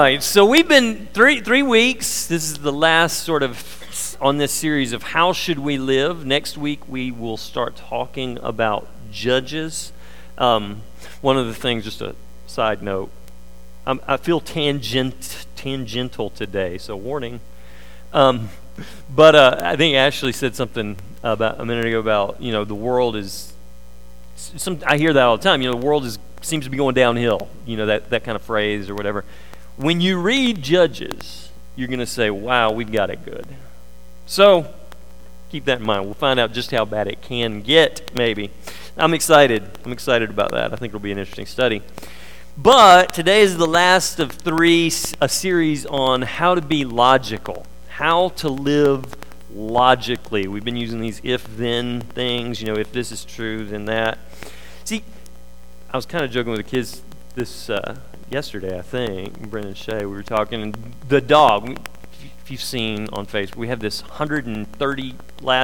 All right, so we've been three weeks. This is the last sort of on this series of how should we live. Next week we will start talking about Judges. One of the things, just a side note, I feel tangential today, so warning. But I think Ashley said something about a minute ago about the world is. I hear that all the time. The world seems to be going downhill. That kind of phrase or whatever. When you read Judges, you're going to say, wow, we've got it good. So, keep that in mind. We'll find out just how bad it can get, maybe. I'm excited. About that. I think it'll be an interesting study. But today is the last of a series on how to be logical, how to live logically. We've been using these if-then things, if this is true, then that. See, I was kind of joking with the kids yesterday, I think, Brendan and Shay, we were talking, and the dog, if you've seen on Facebook, we have this 132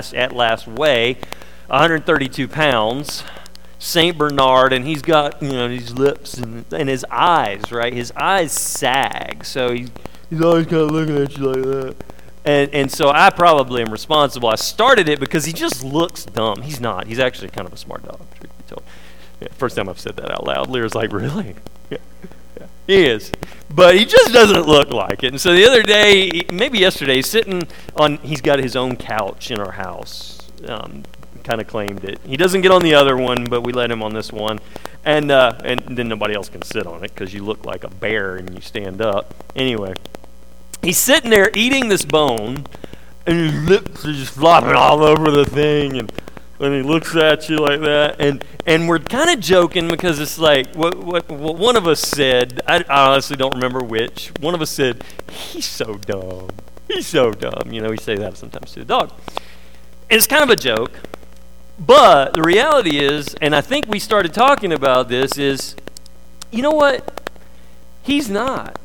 pounds, Saint Bernard, and he's got, these lips and his eyes, right? His eyes sag, so he's always kind of looking at you like that. And so I probably am responsible. I started it because he just looks dumb. He's not. He's actually kind of a smart dog, truth be told. Yeah, first time I've said that out loud. Lear's like, really? Yeah. He is. But he just doesn't look like it. And so the other day, maybe yesterday, he's got his own couch in our house. Kind of claimed it. He doesn't get on the other one, but we let him on this one. And then nobody else can sit on it because you look like a bear and you stand up. Anyway, he's sitting there eating this bone, and his lips are just flopping all over the thing, and he looks at you like that, and we're kind of joking because it's like what one of us said. I honestly don't remember which. One of us said, "He's so dumb. He's so dumb." We say that sometimes to the dog. And it's kind of a joke, but the reality is, and I think we started talking about this, is, you know what? He's not.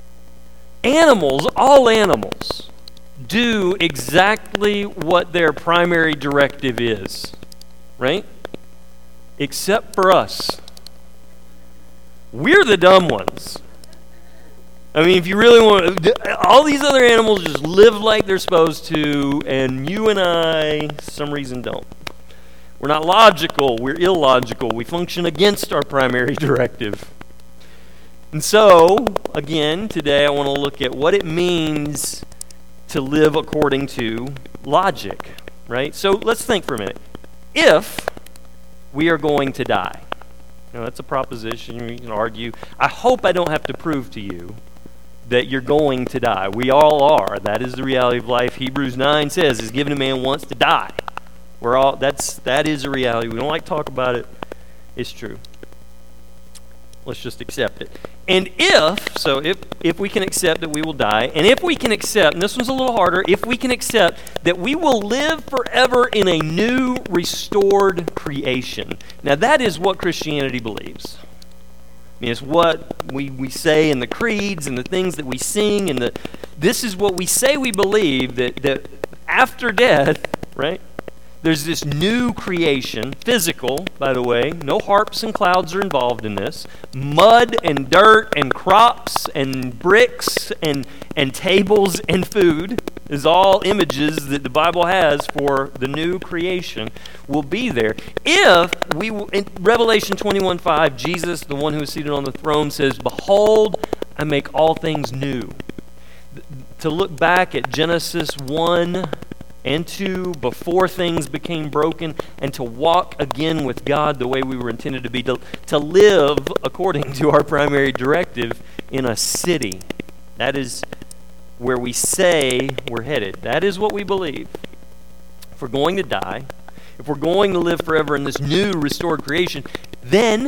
All animals, do exactly what their primary directive is, right? Except for us. We're the dumb ones. I mean, if you really want, all these other animals just live like they're supposed to, and you and I, for some reason, don't. We're not logical. We're illogical. We function against our primary directive. And so, again, today I want to look at what it means to live according to logic, right? So let's think for a minute. If we are going to die, that's a proposition, you can argue. I hope I don't have to prove to you that you're going to die. We all are. That is the reality of life. Hebrews 9 says, is given a man once to die. That is a reality. We don't like to talk about it. It's true. Let's just accept it. And if we can accept that we will die, and if we can accept, and this one's a little harder, if we can accept that we will live forever in a new, restored creation. Now that is what Christianity believes. I mean, it's what we say in the creeds and the things that we sing, and this is what we say we believe, that after death, right? There's this new creation, physical, by the way. No harps and clouds are involved in this. Mud and dirt and crops and bricks and tables and food is all images that the Bible has for the new creation will be there. In Revelation 21:5, Jesus, the one who is seated on the throne, says, "Behold, I make all things new." To look back at Genesis 1 and 2, before things became broken, and to walk again with God the way we were intended to be, to live according to our primary directive in a city. That is where we say we're headed. That is what we believe. If we're going to die, if we're going to live forever in this new restored creation, then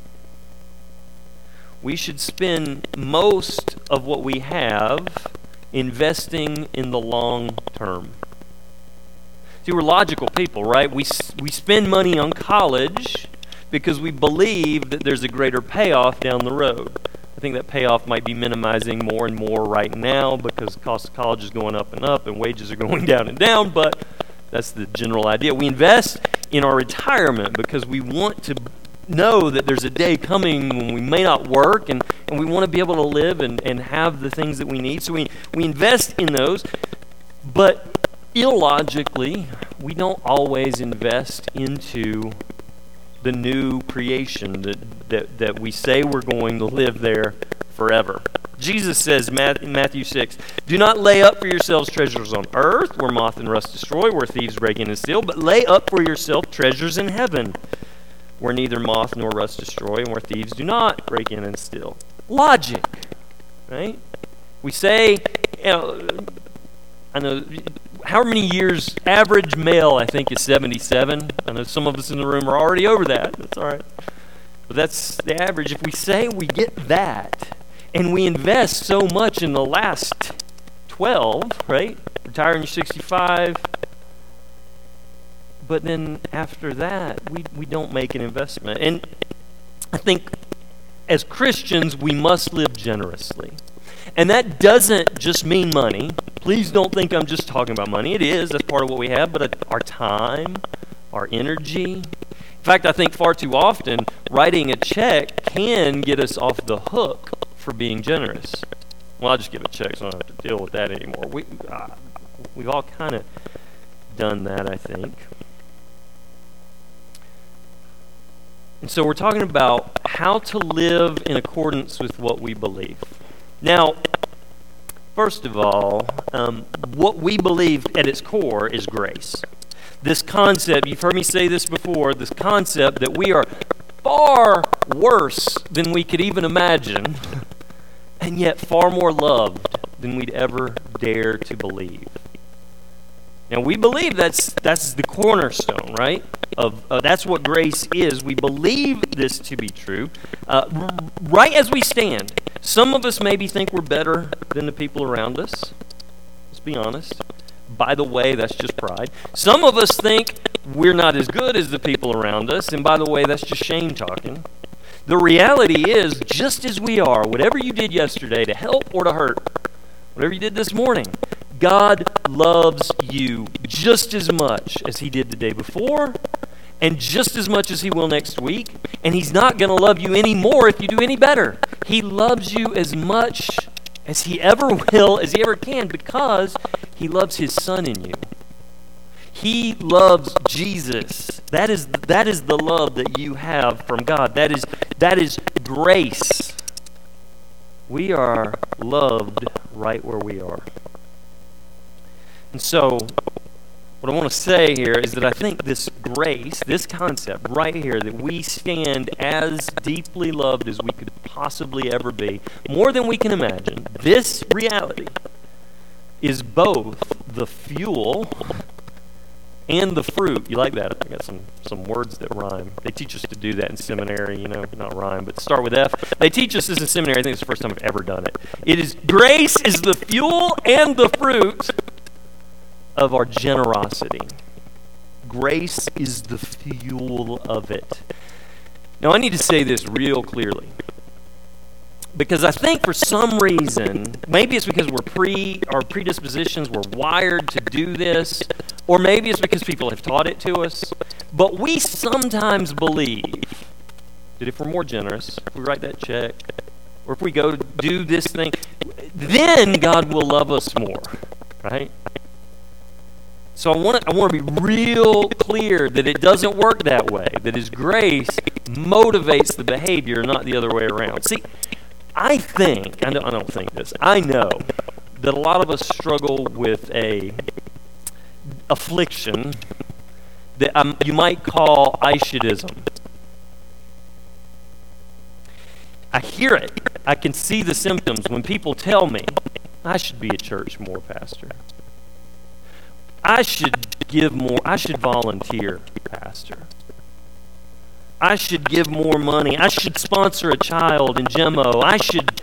we should spend most of what we have investing in the long term. See, we're logical people, right? We spend money on college because we believe that there's a greater payoff down the road. I think that payoff might be minimizing more and more right now because the cost of college is going up and wages are going down and down, but that's the general idea. We invest in our retirement because we want to know that there's a day coming when we may not work, and we want to be able to live and have the things that we need. So we invest in those, but illogically, we don't always invest into the new creation that we say we're going to live there forever. Jesus says in Matthew 6, "Do not lay up for yourselves treasures on earth, where moth and rust destroy, where thieves break in and steal, but lay up for yourself treasures in heaven, where neither moth nor rust destroy, and where thieves do not break in and steal." Logic, right? We say, I know, however many years, average male, I think, is 77. I know some of us in the room are already over that. That's all right. But that's the average. If we say we get that, and we invest so much in the last 12, right? Retire when you're 65. But then after that, we don't make an investment. And I think as Christians, we must live generously. And that doesn't just mean money. Please don't think I'm just talking about money. It is. That's part of what we have. But our time, our energy. In fact, I think far too often, writing a check can get us off the hook for being generous. Well, I'll just give a check so I don't have to deal with that anymore. We've all kind of done that, I think. And so we're talking about how to live in accordance with what we believe. Now, first of all, what we believe at its core is grace. This concept, you've heard me say this before, this concept that we are far worse than we could even imagine, and yet far more loved than we'd ever dare to believe. Now, we believe that's the cornerstone, right? That's what grace is. We believe this to be true. Right as we stand, some of us maybe think we're better than the people around us. Let's be honest. By the way, that's just pride. Some of us think we're not as good as the people around us, and by the way, that's just shame talking. The reality is, just as we are, whatever you did yesterday to help or to hurt, whatever you did this morning, God loves you just as much as he did the day before, and just as much as he will next week, and he's not going to love you any more if you do any better. He loves you as much as he ever will, as he ever can, because he loves his son in you. He loves Jesus. That is the love that you have from God. That is grace. We are loved right where we are. And so, what I want to say here is that I think this grace, this concept right here, that we stand as deeply loved as we could possibly ever be, more than we can imagine, this reality is both the fuel and the fruit. You like that? I got some words that rhyme. They teach us to do that in seminary, not rhyme, but start with F. They teach us this in seminary. I think it's the first time I've ever done it. Grace is the fuel and the fruit of our generosity. Grace is the fuel of it. Now, I need to say this real clearly, because I think for some reason, maybe it's because our predispositions were wired to do this, or maybe it's because people have taught it to us, but we sometimes believe that if we're more generous, if we write that check, or if we go to do this thing, then God will love us more, right? So I want to be real clear that it doesn't work that way, that his grace motivates the behavior, not the other way around. See, I don't think this, I know that a lot of us struggle with a affliction that you might call I-should-ism. I hear it. I can see the symptoms when people tell me, I should be at church more, Pastor. I should give more. I should volunteer, Pastor. I should give more money. I should sponsor a child in Gemo. I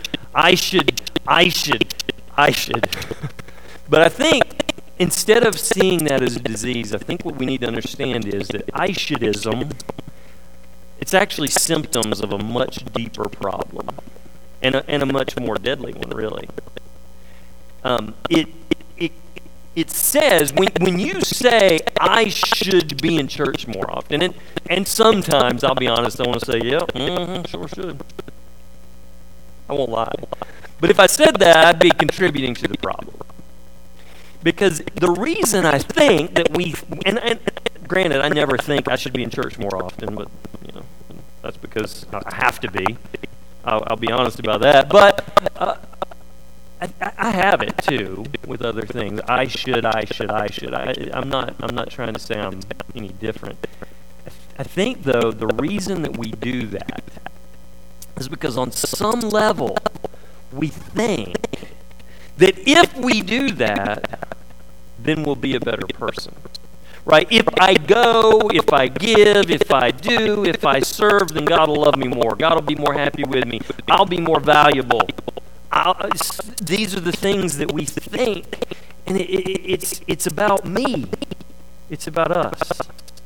should. But I think instead of seeing that as a disease, I think what we need to understand is that I-should-ism, it's actually symptoms of a much deeper problem and a much more deadly one, really. it says, when you say, I should be in church more often, and sometimes, I'll be honest, I want to say, yeah, sure should. I won't lie. But if I said that, I'd be contributing to the problem. Because the reason I think that and granted, I never think I should be in church more often, but that's because I have to be. I'll be honest about that. But I have it too with other things. I should. I'm not trying to say I'm any different. I think though the reason that we do that is because on some level we think that if we do that, then we'll be a better person. Right? If I go, if I give, if I do, if I serve, then God will love me more. God will be more happy with me. I'll be more valuable. These are the things that we think, and it's about me. It's about us.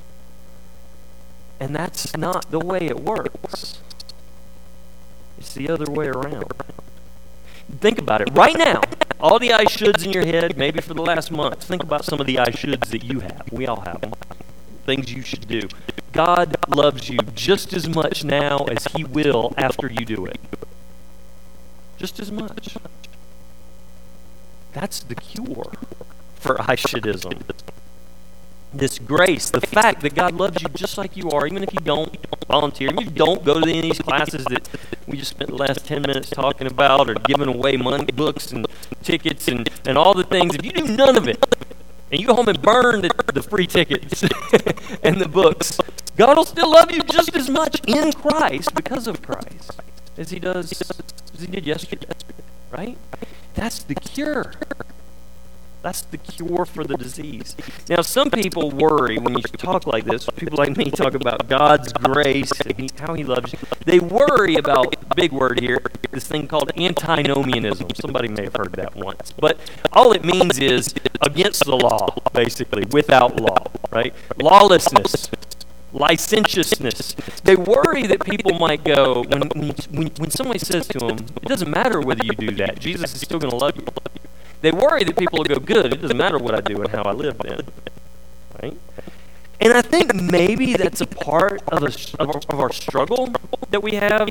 And that's not the way it works. It's the other way around. Think about it. Right now, all the I shoulds in your head, maybe for the last month, think about some of the I shoulds that you have. We all have them. Things you should do. God loves you just as much now as He will after you do it. Just as much. That's the cure for I shouldism. This grace, the fact that God loves you just like you are, even if you don't volunteer, and you don't go to any of these classes that we just spent the last 10 minutes talking about, or giving away money, books and tickets and all the things. If you do none of it, and you go home and burn the free tickets and the books, God will still love you just as much in Christ, because of Christ, as He did yesterday, right? That's the cure. That's the cure for the disease. Now, some people worry when you talk like this. People like me talk about God's grace and how He loves you. They worry about, big word here, this thing called antinomianism. Somebody may have heard that once. But all it means is against the law, basically, without law, right? Lawlessness, licentiousness. They worry that people might go, when somebody says to them, it doesn't matter whether you do that, Jesus is still going to love you. They worry that people will go, good, it doesn't matter what I do and how I live then. Right? And I think maybe that's a part of our struggle that we have.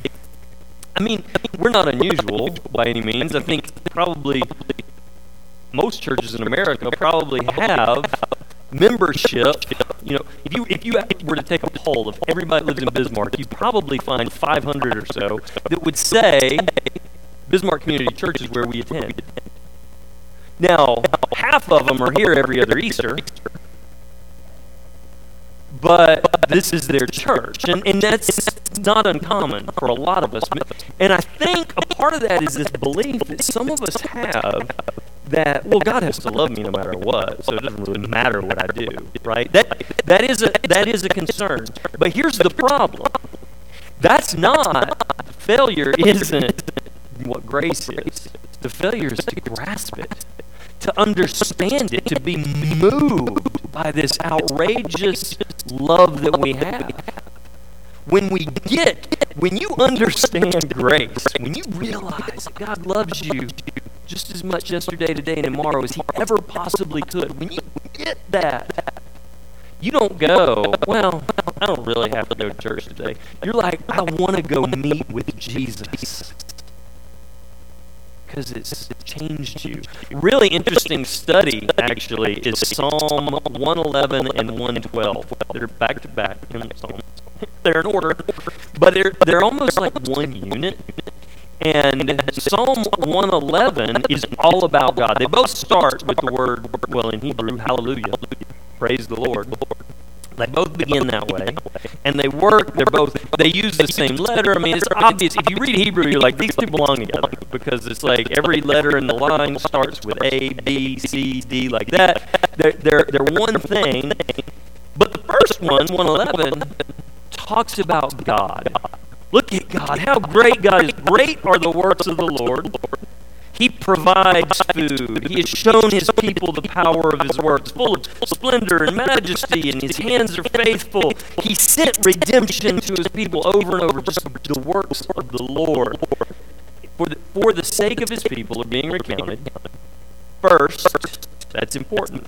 We're not unusual by any means. I think probably most churches in America probably have membership. If you were to take a poll of everybody that lives in Bismarck, you'd probably find 500 or so that would say Bismarck Community Church is where we attend. Now, half of them are here every other Easter, but this is their church, and that's not uncommon for a lot of us. And I think a part of that is this belief that some of us have that, well, God has to love me no matter what, so it doesn't really matter what I do, right? That is a concern. But here's the problem. That's not, failure isn't what grace is. The failure is to grasp it, to understand it, to be moved by this outrageous love that we have. When you understand grace, when you realize that God loves you just as much yesterday, today, and tomorrow as He ever possibly could, when you get that, you don't go, well, I don't really have to go to church today. You're like, I want to go meet with Jesus, because it's changed you. Really interesting study, actually, is Psalm 111 and 112. They're back to back in Psalms. They're in order, but they're almost like one unit. And Psalm 111 is all about God. They both start with the word, well, in Hebrew, hallelujah, praise the Lord. They both begin that way, and they use the same letter. I mean, it's obvious. If you read Hebrew, you're like, these two belong together, because it's like every letter in the line starts with A, B, C, D, like that. They're one thing. But the first one, 111, talks about God. Look at God, how great God is. Great are the works of the Lord. He provides food. He has shown His people the power of His works, full of splendor and majesty, and His hands are faithful. He sent redemption to His people over and over. Just the works of the Lord, for the sake of His people, are being recounted. First, That's important.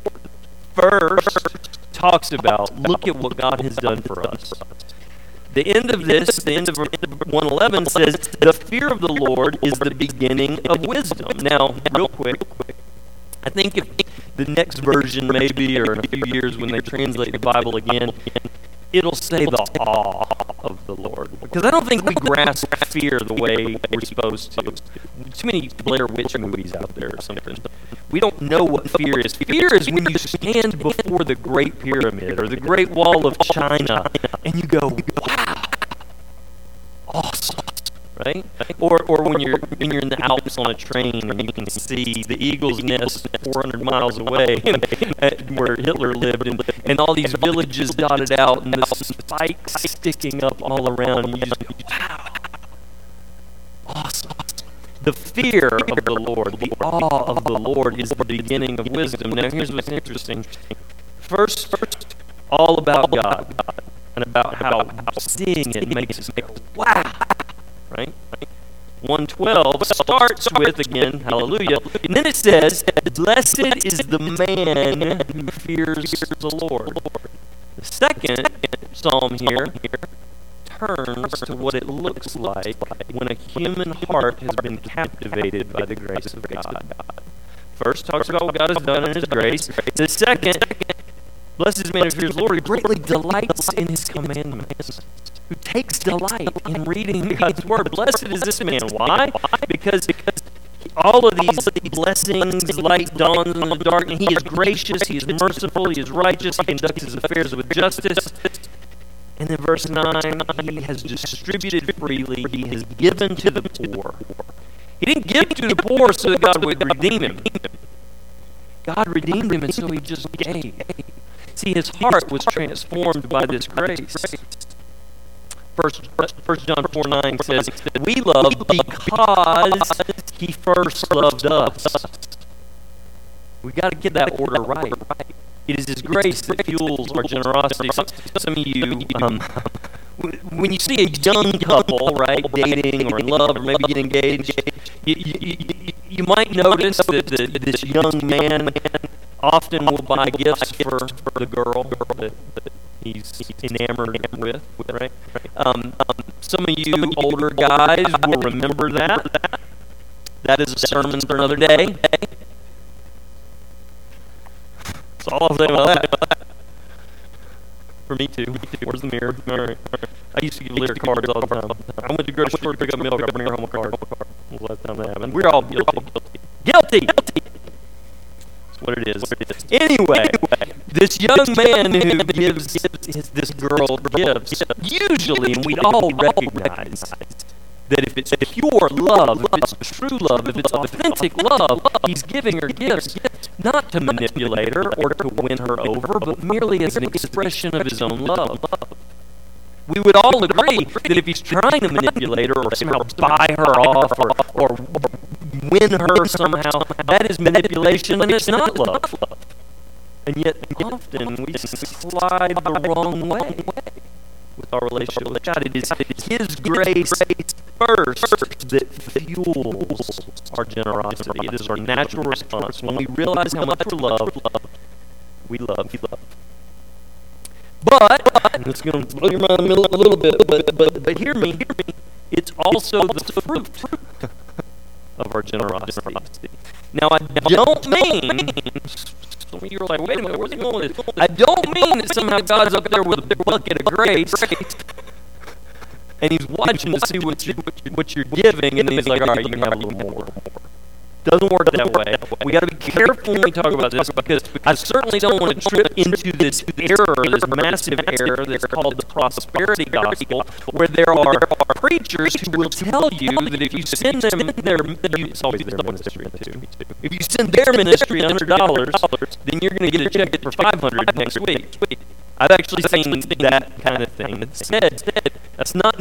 First talks about, look at what God has done for us. The end of this, the end of 111 says, the fear of the Lord is the beginning of wisdom. Now, real quick, I think if the next version maybe, or in a few years when they translate the Bible again, it'll say the awe of the Lord. Because I don't think we grasp fear the way we're supposed to. Too many Blair Witch movies out there or something. We don't know what fear is. Fear is when you stand before the Great Pyramid or the Great Wall of China and you go, wow, awesome. Right? Or when you're in the Alps on a train and you can see the eagle's nest 400 miles away where Hitler lived and all these villages dotted out and the spikes sticking up all around and you just go, wow, awesome. The fear of the Lord, the awe of the Lord is the beginning of wisdom. Now here's what's interesting. First, all about God and about how seeing it makes us go, wow. Right? 112 starts with, again, hallelujah, and then it says, blessed is the man who fears the Lord. The second psalm here turns to what it looks like when a human heart has been captivated by the grace of God. First talks about what God has done in His grace. The second, blessed is the man who fears the Lord, who greatly delights in His commandments, who takes delight in reading God's Word. Blessed is this man. Why? Because all of these blessings, light dawns in the dark, and he is gracious, he is merciful, he is righteous, he conducts his affairs with justice. And in verse 9, he has distributed freely, he has given to the poor. He didn't give to the poor so that God would redeem him. God redeemed him, and so he just gave. See, his heart was transformed by this grace. 1 John 4:9 says, we love because he first loved us. We got to get that order right. It is his grace that fuels our generosity. Some of you, when you see a young couple, right, dating or in love or maybe getting engaged, you might notice that this young man often will buy gifts for the girl that he's enamored with, right? Some of you older guys will remember that. That is a sermon for another day. That's all I'll say about that. For me too. Where's the mirror? All right. I used to give Lear cards all the time. I went to the grocery store to pick up milk. I bring her home a card. The last time that happened. We're all guilty. Guilty! That's what it is. Anyway, this young man who gives this girl gifts, usually, and we'd all recognize that if it's pure love, if it's true love, if it's authentic love, he's giving her gifts not to manipulate her or to win her over, but merely as an expression of his own love. We would all agree that if he's trying to manipulate her or somehow buy her off or win her somehow, that is manipulation and it's not love. And yet often we slide the wrong way with our relationship with God. It is His grace first that fuels our generosity. It is our natural response. When we realize how much we love, we love. But, and it's going to blow your mind a little bit, but hear me, it's also the fruit of our generosity. Now, I don't mean, some of you are like, wait a minute, where's he going with this? I don't mean that somehow God's up there with a bucket of grace, and he's watching to see what you're giving, and he's like, all right, you can have a little more. Doesn't work that way. We got to be careful when we talk about this, because I certainly don't want to trip into this error, this massive error that's called the prosperity gospel, where there are preachers who will tell you that if you send them it's always their ministry too. If you send their ministry $100, then you're going to get a check for $500 next week. I've actually seen that kind of thing. That said, that's not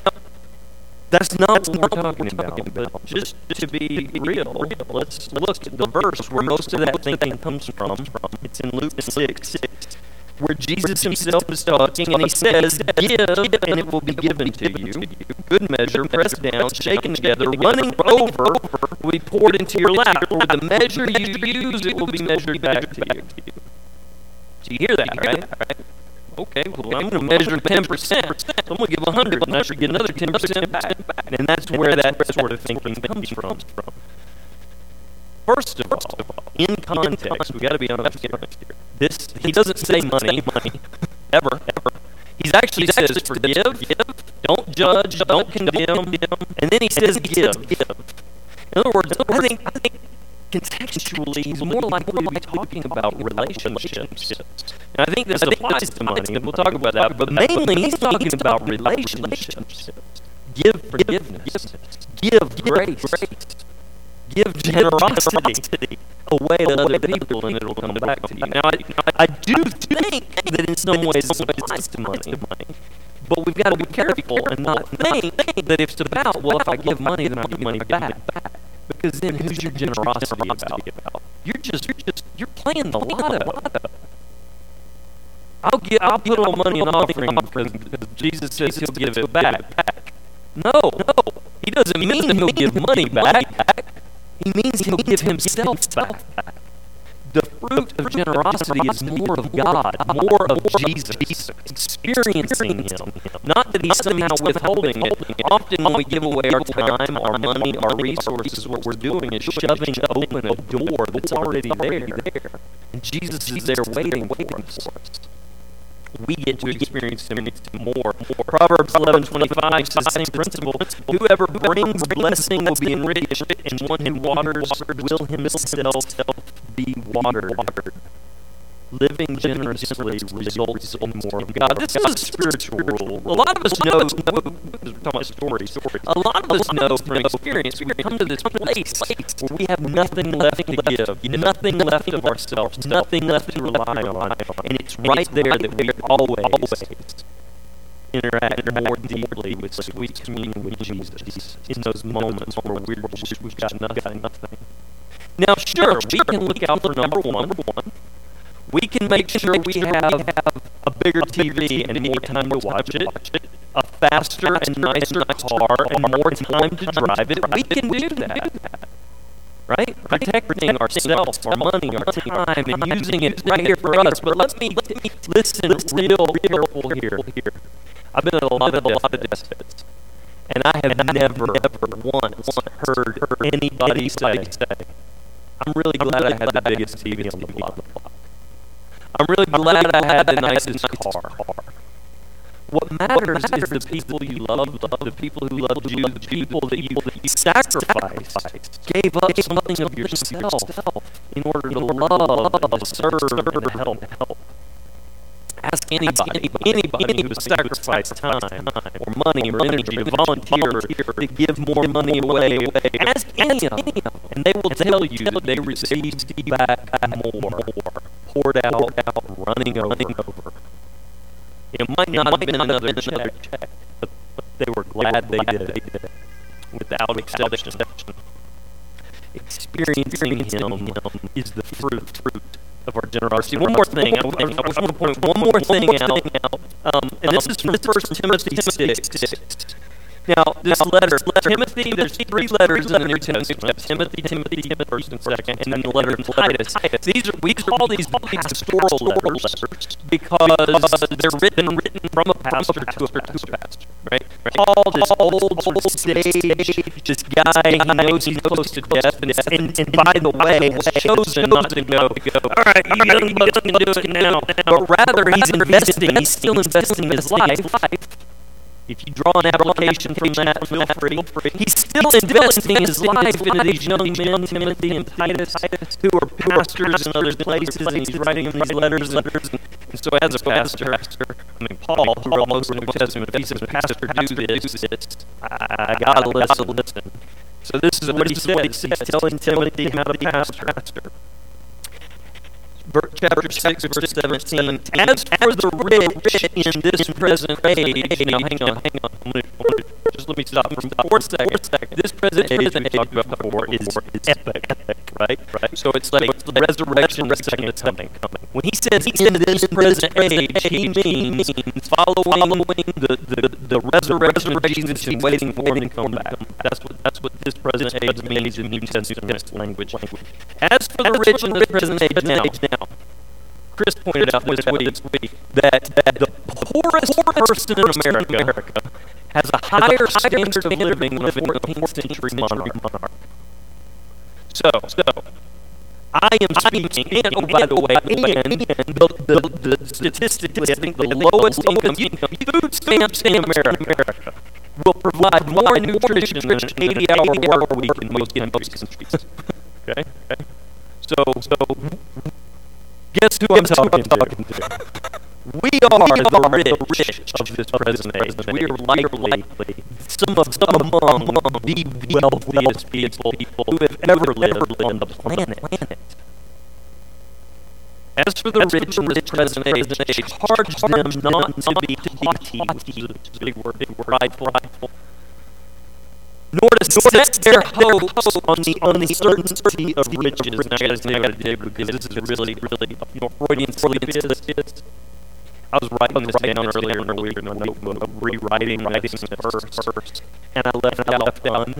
what we're talking about. But just to be real, let's look at the verse where most of that thinking comes from. It's in Luke 6. where Jesus himself is talking, and he says, "Give, and it will be given to you. Good measure, pressed down, shaken together, running over, will be poured into your lap. For the measure you use, it will be measured back to you." So you hear that, right? Okay, well, I'm going to measure 10%, so I'm going to give 100, and I should get another 10% back. And that's where that sort of thinking comes from. First of all, in context, we've got to be honest here. He doesn't say money, ever. He actually says forgive, don't judge, don't condemn, and then he says give. In other words, I think contextually, he's more likely to be talking about relationships. And I think this applies to money, and we'll talk about that, but mainly he's talking about relationships. Give forgiveness. Give grace. Give generosity away to other people, and it'll come back to you. Now, I do think that in some ways it applies to money, but we've got to be careful and not think that it's about, well, if I give money, then I'll get money back. Because then who's your generosity about? You're playing the lotto. I'll put all money in offering because Jesus says he'll give it back. No, he doesn't mean he'll give money back. He means he'll give himself back. The fruit of generosity is more of God, more of Jesus, experiencing Him. Not that He's somehow withholding it. Often when we give away our time, our money, our resources, what we're doing is shoving open a door that's already there. And Jesus is there waiting for us. We get to experience Him more. Proverbs 11:25 says the same principle. Whoever brings blessing will be enriched, and one who waters will himself be watered. Living generously results in more of God. This is a spiritual rule. A lot of us know, because we're talking about stories, a lot of us know from experience, we come to this place where we have nothing left to give, nothing left of ourselves, nothing left to rely on, and it's right there that we always interact more deeply with sweet communion with Jesus in those moments where we've got nothing. Now, sure, we can look out for number one. We can make sure we have a bigger TV and more time to watch it, a faster and nicer car and more time to drive it. We can do that, right? Protecting ourselves, our money, our time, and using it right here for us. But let me listen real careful here. I've been at a lot of deathbeds, and I have never once heard anybody say, "I'm really glad I had the biggest TV on the block. I'm really glad I had the nicest car." What matters is the people you love, the people who loved you, the people that you sacrificed, gave up something of yourself in order to love, to serve, and to help. Ask anybody who has sacrificed time or money or energy to volunteer to give more money away. Ask any of them, and they will tell you that they received back more, poured out, running over. It might not have been another check, but they were glad they did it, without exception. Experiencing Him is the fruit of our generosity. One more thing. I just want to point one more thing out. And this is from 1 Timothy 6. Now, this letter, Timothy, there's 3 letters in the New Testament. Timothy, 1st and 2nd, and then the letter of Titus. We call these pastoral letters because they're written from a pastor to a pastor, right? Paul, this old sort of sage, this guy, he knows he's close to death, and by the way, has chosen not to go, all right, you young bucks can do it now, but rather he's still investing his life. If you draw an application from that, feel free. He's still investing his life into these young men, Timothy and Titus, who are pastors in other places, and he's writing them these letters. And so as a pastor, Paul, who wrote most of the New Testament, if he says, "Pastor, do this," I gotta listen. So this is what he says. He's telling Timothy how to pastor. Chapter 6, verse 17. As for the rich in this present age, now hang on. Just let me stop for 4 seconds. This present age we talked about before is epic, right? So it's like the resurrection, the second coming. When he says in this present age, he means following the resurrection of Jesus and waiting for him to come back. That's what this present age means in New Testament language. As for the rich in this present age now, Chris pointed out this week that the poorest person in America has a higher standard of living than a 14th century monarch. So I am speaking, and by the way, and the statistically, I think the lowest income food stamps in America will provide more nutrition than an 80-hour work week in most countries. Okay? So guess who I'm talking to? We are the rich of this present age. We are likely some among the wealthiest people who have ever lived on the planet. As for the rich in this present age, charge them not to be haughty, which is a big word, prideful, nor to set their hopes on the uncertainty of riches. Now, I gotta dig because this is really, Freudian sleep is. I was writing this down earlier in the week in my notebook, rewriting at first, and I left out fun.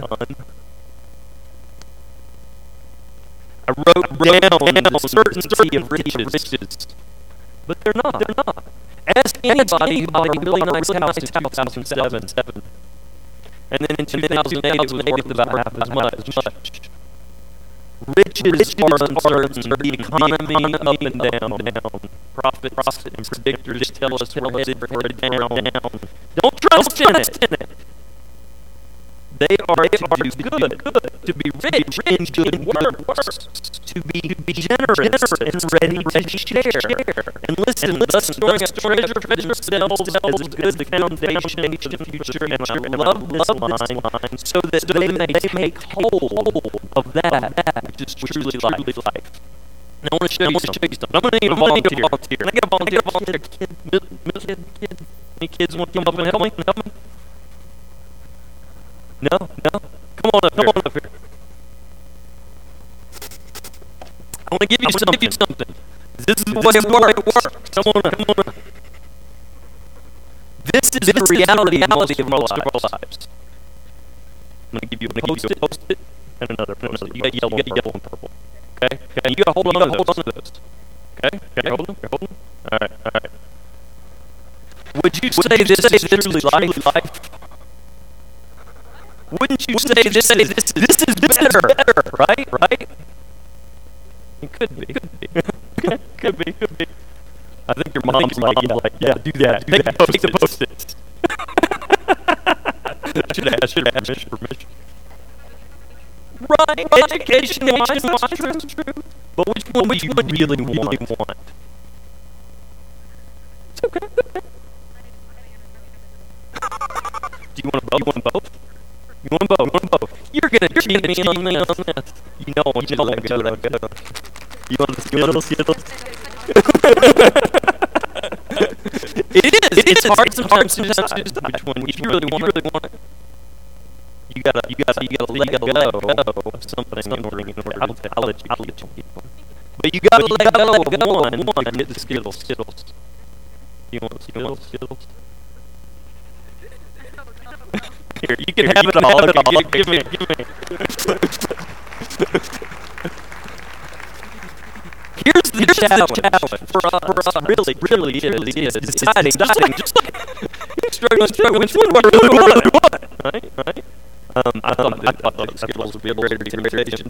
I wrote down the certainty of riches, but they're not. Ask anybody who bought a really nice house in 2007, and then in 2008 it was worth about half as much. Riches are uncertain. The economy up and down. Profits and predictors tell us we're headed for a down. Don't trust in it. They are to do good, to be rich in good works, to be generous and ready to share. And listen, thus storing up treasure for themselves as a good foundation for the future. And I love this line, so that they may make hold of that which is truly life. Now I want to show you something. I'm going to need a volunteer. Can I get a volunteer? Kid? Any kids want to come up and help me? No? Come on up here. I want to give you something. This is the way it works. Come on up. This is the reality of most of our lives. I'm going to give you a post-it and another. You got yellow and purple. Okay? You got to hold on to those. Okay? Hold them. All right. Would you say this is truly life? Wouldn't you say this is better, right? It could be. Could be. I think your mom's like, yeah, do that. Take the post-its. I should have asked permission. Right, education-wise, that's true. But which one would you really want? It's okay. Do you want both? You want both? You're gonna cheat me on this. You know I want you to let go. You want the Skittles? It is hard sometimes to decide which one. If you really want it, you gotta let go of something in order. I'll let you keep one. But you gotta let go of one and get the Skittles. You want the Skittles? Here, you can have it all. Give me. Here's the challenge for us. Really is deciding just like struggling. Which one do I really want? Right? I thought the Skittles would be a greater temptation,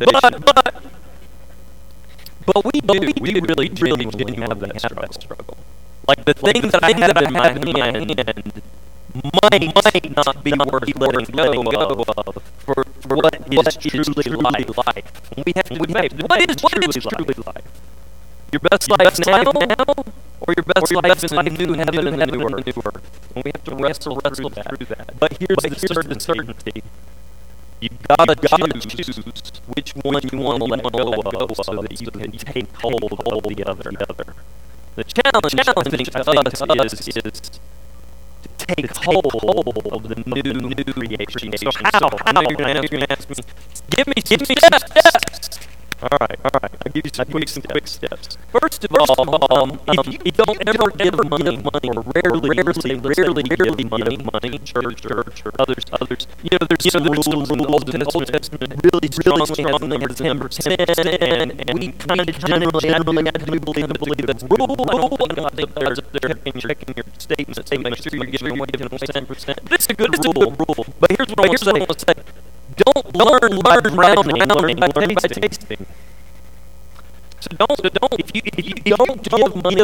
but we really genuinely have that struggle. Like the thing that I have in my hand might not be worth letting go of for what is truly life. We have to debate, what is truly life? Your best life now, or your best life in the new heaven and the new earth? And we have to wrestle through that. But here's the certainty. You've got to choose which one you want to let go of so that you can take hold of the other. The challenge I think to us is to take hold of the new creation. So how? You're going to ask me, give me steps. All right. I'll give you some quick steps. First of all, if you don't ever give money, or rarely give money, church or others, there's some rules in the Old Testament really strong has 10%, and we kind of generally have to believe that's rule, and I think there's checking your statements to make sure you're giving away 10%. This is a good rule, but here's what I want to say. Don't learn by tasting. So don't. If you don't give money,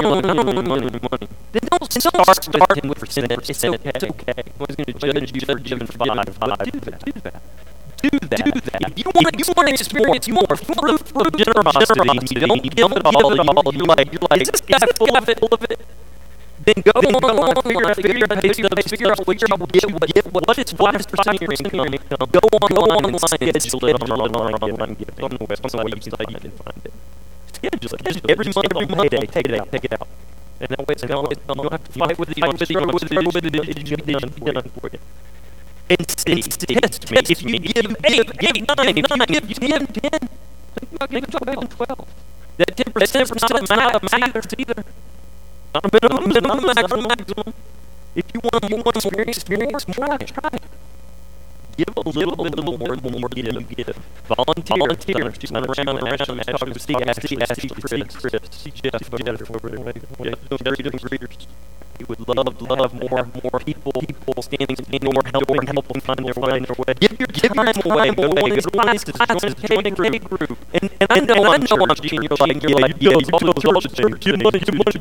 then don't start with percent. It's okay. Nobody's going to judge you for giving 5. Do that. If you want to experience more fruit of generosity, don't give it all. You're like, is this guy full of it? Then go on, figure out what is 5% of your income. Go online and schedule it online giving. On the website you can find it. Schedule it. Every Monday, take it out. And that way you don't have to fight with it, you don't struggle with it, it's done for you. And test me. If you give 8, give 9, if you give 10, think about giving 12. That 10% is not either. Not a minimum, maximum. If you want to experience, try it. Give a little bit more than more give. Volunteer. She's not around talking to Steve, ask Chris, see Jeff over there. Doing greeters. He would love more people standing more helping find their way. Give your time away. Go to classes, join a K group. And I know I'm teaching you're like, give money.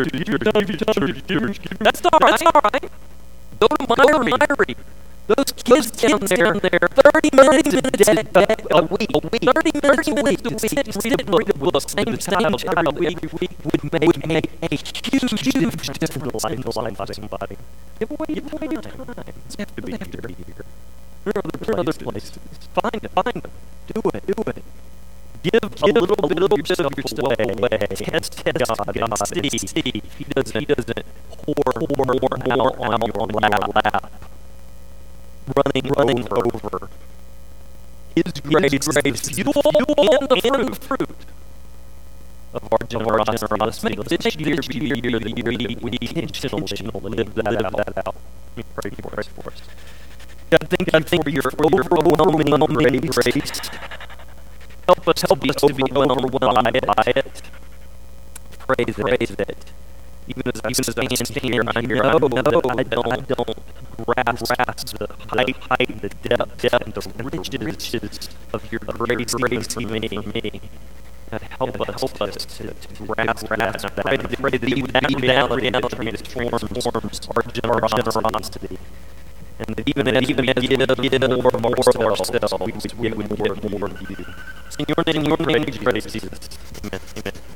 That's all right. Go to Myrie. Those kids down there, 30 minutes a week, 30 minutes a week to sit and read the same child every week would make a huge difference in the life of somebody. Give away your time. You have to be here. There are other places. Find them. Do it. Give a little bit of yourself away. Test God and see. He doesn't pour more out on your lap. Running over His grace, fuel and the fruit of our generosity. Let's make this year be a year that we intentionally live that out. Let me pray for us. God, thank you for your overwhelming grace. Help us to be overwhelmed by it. Praise it. Even as I stand here, I don't grasp the height, the depth, and the riches of your grace for me. God, help us to grasp that. I pray that even that transforms our generosity. And that even as we give more of ourselves, we would give more of you. In your name, praise Jesus. Amen.